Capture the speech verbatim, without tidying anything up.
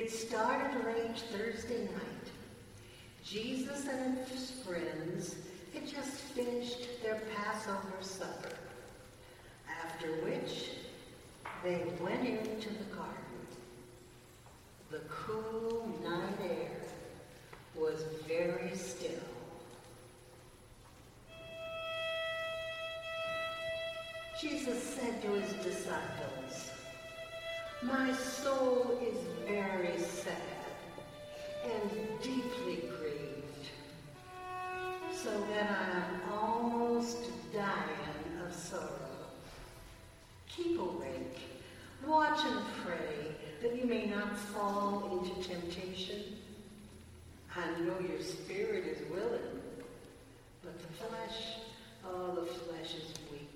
It started late Thursday night. Jesus and his friends had just finished their Passover supper, after which they went into the garden. The cool night air was very still. Jesus said to his disciples, "My soul is very sad and deeply grieved, so that I am almost dying of sorrow. Keep awake, watch and pray, that you may not fall into temptation. I know your spirit is willing, but the flesh, oh, the flesh is weak."